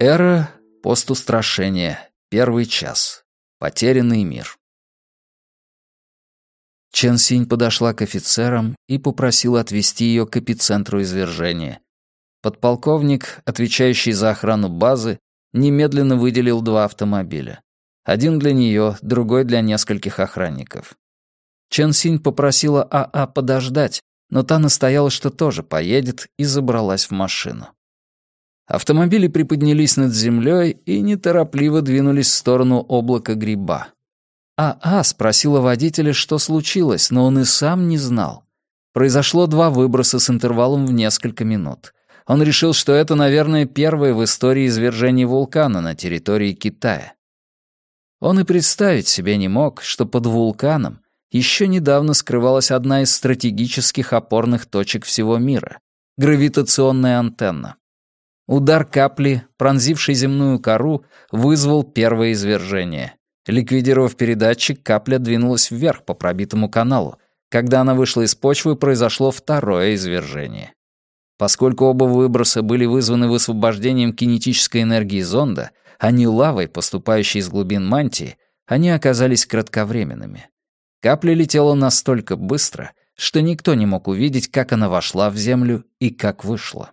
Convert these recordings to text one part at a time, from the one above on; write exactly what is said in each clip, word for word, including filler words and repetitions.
Эра посtusтрашения. Первый час. Потерянный мир. Чен Синь подошла к офицерам и попросила отвезти ее к эпицентру извержения. Подполковник, отвечающий за охрану базы, немедленно выделил два автомобиля. Один для нее, другой для нескольких охранников. Чен Синь попросила АА подождать, но та настояла, что тоже поедет, и забралась в машину. Автомобили приподнялись над землей и неторопливо двинулись в сторону облака гриба. АА спросила водителя, что случилось, но он и сам не знал. Произошло два выброса с интервалом в несколько минут. Он решил, что это, наверное, первое в истории извержение вулкана на территории Китая. Он и представить себе не мог, что под вулканом еще недавно скрывалась одна из стратегических опорных точек всего мира — гравитационная антенна. Удар капли, пронзивший земную кору, вызвал первое извержение. Ликвидировав передатчик, капля двинулась вверх по пробитому каналу. Когда она вышла из почвы, произошло второе извержение. Поскольку оба выброса были вызваны высвобождением кинетической энергии зонда, а не лавой, поступающей из глубин мантии, они оказались кратковременными. Капля летела настолько быстро, что никто не мог увидеть, как она вошла в землю и как вышла.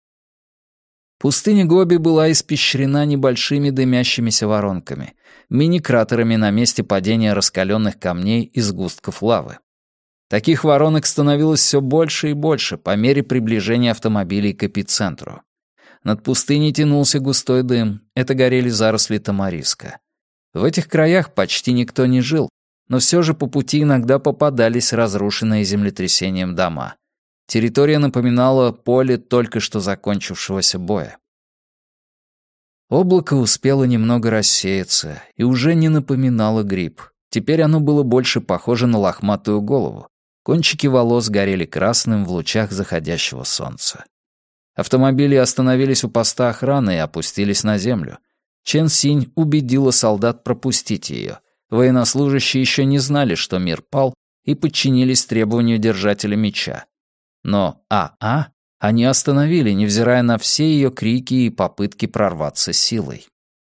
Пустыня Гоби была испещрена небольшими дымящимися воронками, мини-кратерами на месте падения раскаленных камней и сгустков лавы. Таких воронок становилось все больше и больше по мере приближения автомобилей к эпицентру. Над пустыней тянулся густой дым, это горели заросли тамариска. В этих краях почти никто не жил, но все же по пути иногда попадались разрушенные землетрясением дома. Территория напоминала поле только что закончившегося боя. Облако успело немного рассеяться и уже не напоминало гриб. Теперь оно было больше похоже на лохматую голову. Кончики волос горели красным в лучах заходящего солнца. Автомобили остановились у поста охраны и опустились на землю. Чен Синь убедила солдат пропустить ее. Военнослужащие еще не знали, что мир пал, и подчинились требованию держателя меча. Но АА они остановили, невзирая на все ее крики и попытки прорваться силой.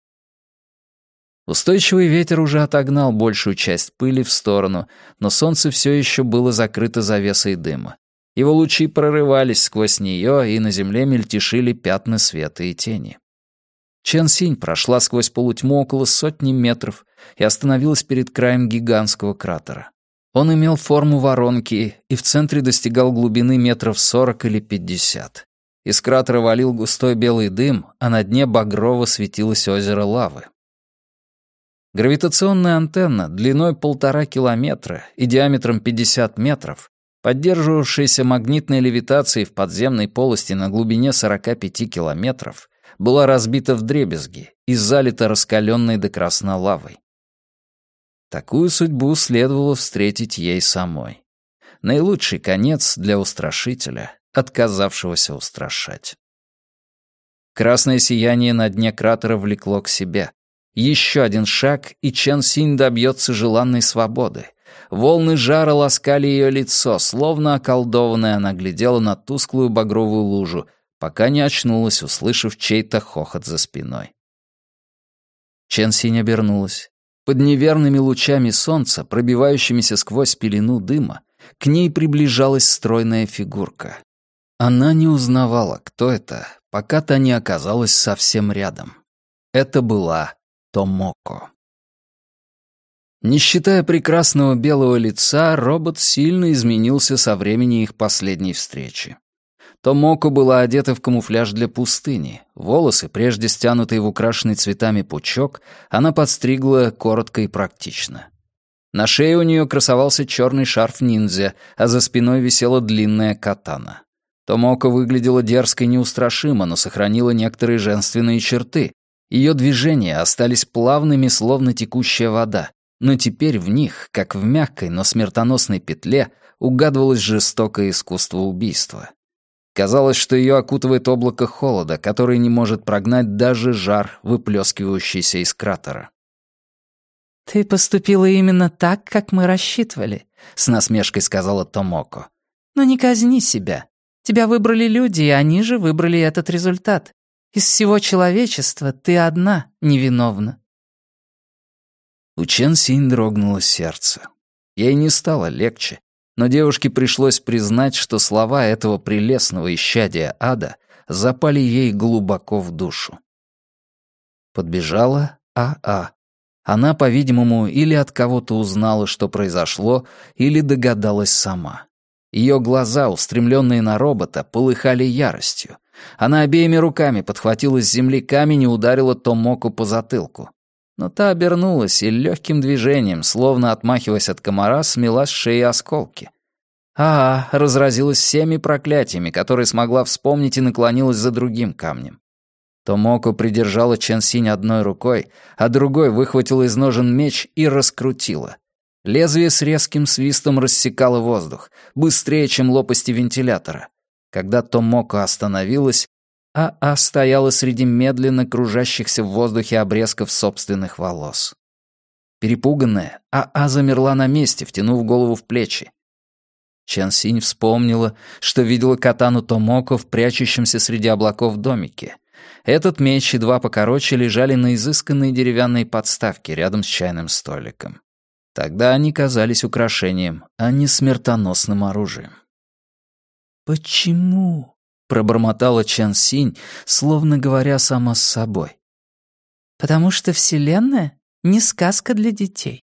Устойчивый ветер уже отогнал большую часть пыли в сторону, но солнце все еще было закрыто завесой дыма. Его лучи прорывались сквозь нее, и на земле мельтешили пятна света и тени. Чен Синь прошла сквозь полутьму около сотни метров и остановилась перед краем гигантского кратера. Он имел форму воронки и в центре достигал глубины метров сорок или пятьдесят. Из кратера валил густой белый дым, а на дне багрово светилось озеро лавы. Гравитационная антенна длиной полтора километра и диаметром пятьдесят метров, поддерживавшаяся магнитной левитацией в подземной полости на глубине сорока пяти километров, была разбита вдребезги и залита раскаленной до красна лавой. Такую судьбу следовало встретить ей самой. Наилучший конец для устрашителя, отказавшегося устрашать. Красное сияние на дне кратера влекло к себе. Еще один шаг, и Чен Синь добьется желанной свободы. Волны жара ласкали ее лицо, словно околдованная она глядела на тусклую багровую лужу, пока не очнулась, услышав чей-то хохот за спиной. Чен Синь обернулась. Под неверными лучами солнца, пробивающимися сквозь пелену дыма, к ней приближалась стройная фигурка. Она не узнавала, кто это, пока та не оказалась совсем рядом. Это была Томоко. Не считая прекрасного белого лица, робот сильно изменился со времени их последней встречи. Томоко была одета в камуфляж для пустыни. Волосы, прежде стянутые в украшенный цветами пучок, она подстригла коротко и практично. На шее у нее красовался черный шарф ниндзя, а за спиной висела длинная катана. Томоко выглядела дерзко и неустрашимо, но сохранила некоторые женственные черты. Ее движения остались плавными, словно текущая вода, но теперь в них, как в мягкой, но смертоносной петле, угадывалось жестокое искусство убийства. Казалось, что ее окутывает облако холода, который не может прогнать даже жар, выплескивающийся из кратера. «Ты поступила именно так, как мы рассчитывали», — с насмешкой сказала Томоко. «Но не казни себя. Тебя выбрали люди, и они же выбрали этот результат. Из всего человечества ты одна невиновна». У Чен Синь дрогнуло сердце. Ей не стало легче, но девушке пришлось признать, что слова этого прелестного исчадия ада запали ей глубоко в душу. Подбежала А.А. Она, по-видимому, или от кого-то узнала, что произошло, или догадалась сама. Ее глаза, устремленные на робота, полыхали яростью. Она обеими руками подхватила с земли камень и ударила Томоко по затылку. Но та обернулась и легким движением, словно отмахиваясь от комара, смела с шеи осколки. А, разразилась всеми проклятиями, которые смогла вспомнить, и наклонилась за другим камнем. Томоко придержала Чен Синь одной рукой, а другой выхватила из ножен меч и раскрутила. Лезвие с резким свистом рассекало воздух, быстрее, чем лопасти вентилятора. Когда Томоко остановилась, А.А. стояла среди медленно кружащихся в воздухе обрезков собственных волос. Перепуганная, А.А. замерла на месте, втянув голову в плечи. Чен Синь вспомнила, что видела катану Томоко в прячущемся среди облаков домике. Этот меч и два покороче лежали на изысканной деревянной подставке рядом с чайным столиком. Тогда они казались украшением, а не смертоносным оружием. «Почему?» — пробормотала Чен Синь, словно говоря сама с собой. «Потому что Вселенная не сказка для детей».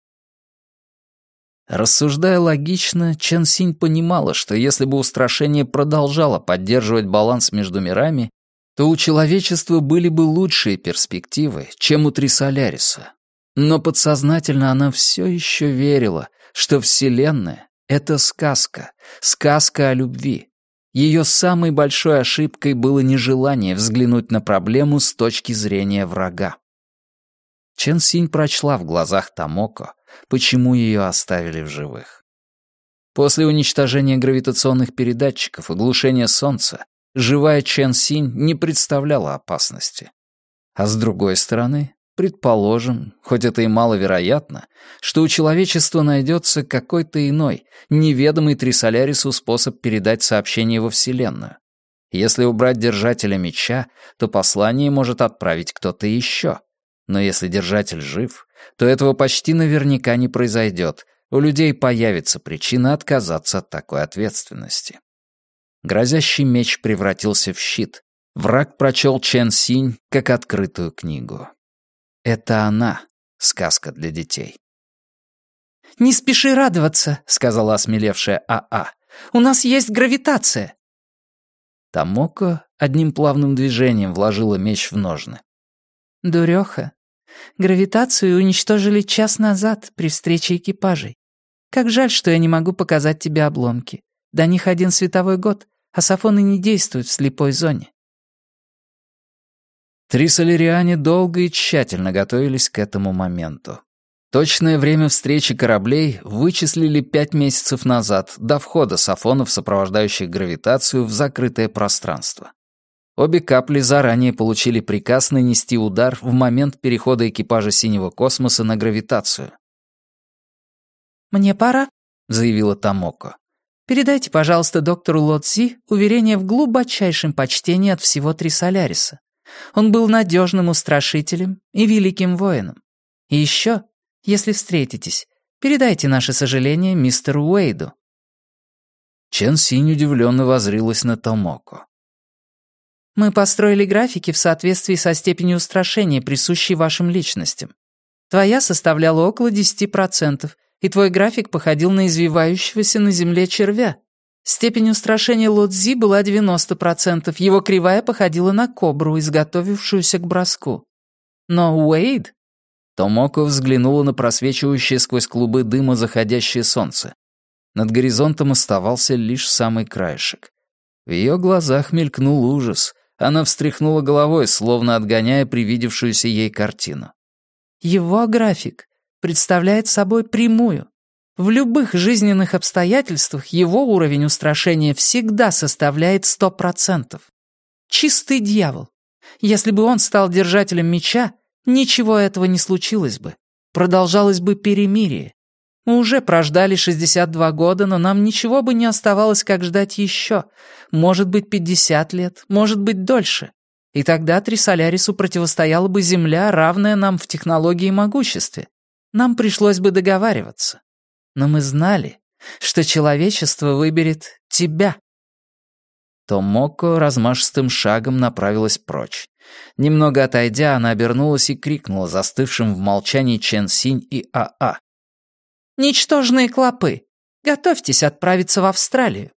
Рассуждая логично, Чен Синь понимала, что если бы устрашение продолжало поддерживать баланс между мирами, то у человечества были бы лучшие перспективы, чем у Трисоляриса. Но подсознательно она все еще верила, что Вселенная — это сказка, сказка о любви. Ее самой большой ошибкой было нежелание взглянуть на проблему с точки зрения врага. Чен Синь прочла в глазах Томоко, почему ее оставили в живых. После уничтожения гравитационных передатчиков и глушения Солнца живая Чен Синь не представляла опасности. А с другой стороны, предположим, хоть это и маловероятно, что у человечества найдется какой-то иной, неведомый Трисолярису способ передать сообщение во Вселенную. Если убрать держателя меча, то послание может отправить кто-то еще. Но если держатель жив, то этого почти наверняка не произойдет. У людей появится причина отказаться от такой ответственности. Грозящий меч превратился в щит. Враг прочел Чен Синь как открытую книгу. Это она, сказка для детей. «Не спеши радоваться», — сказала осмелевшая А.А. «У нас есть гравитация». Томоко одним плавным движением вложила меч в ножны. «Дуреха, гравитацию уничтожили час назад при встрече экипажей. Как жаль, что я не могу показать тебе обломки. До них один световой год, а сафоны не действуют в слепой зоне». Трисолериане долго и тщательно готовились к этому моменту. Точное время встречи кораблей вычислили пять месяцев назад, до входа сафонов, сопровождающих гравитацию, в закрытое пространство. Обе капли заранее получили приказ нанести удар в момент перехода экипажа синего космоса на гравитацию. «Мне пора», — заявила Томоко. «Передайте, пожалуйста, доктору Лотзи уверение в глубочайшем почтении от всего Трисоляриса. Он был надежным устрашителем и великим воином. И еще, если встретитесь, передайте наше сожаление мистеру Уэйду». Чен Синь удивленно воззрилась на Томоко. «Мы построили графики в соответствии со степенью устрашения, присущей вашим личностям. Твоя составляла около десяти процентов, и твой график походил на извивающегося на земле червя. Степень устрашения Лотзи была девяносто процентов, его кривая походила на кобру, изготовившуюся к броску. Но Уэйд...» Томоко взглянула на просвечивающее сквозь клубы дыма заходящее солнце. Над горизонтом оставался лишь самый краешек. В ее глазах мелькнул ужас. Она встряхнула головой, словно отгоняя привидевшуюся ей картину. «Его график представляет собой прямую. В любых жизненных обстоятельствах его уровень устрашения всегда составляет сто процентов. Чистый дьявол. Если бы он стал держателем меча, ничего этого не случилось бы. Продолжалось бы перемирие. Мы уже прождали шестьдесят два года, но нам ничего бы не оставалось, как ждать еще. Может быть, пятьдесят лет, может быть, дольше. И тогда Трисолярису противостояла бы Земля, равная нам в технологии и могуществе. Нам пришлось бы договариваться. Но мы знали, что человечество выберет тебя». Томоко размашистым шагом направилась прочь. Немного отойдя, она обернулась и крикнула застывшим в молчании Чен Синь и А А. «Ничтожные клопы! Готовьтесь отправиться в Австралию.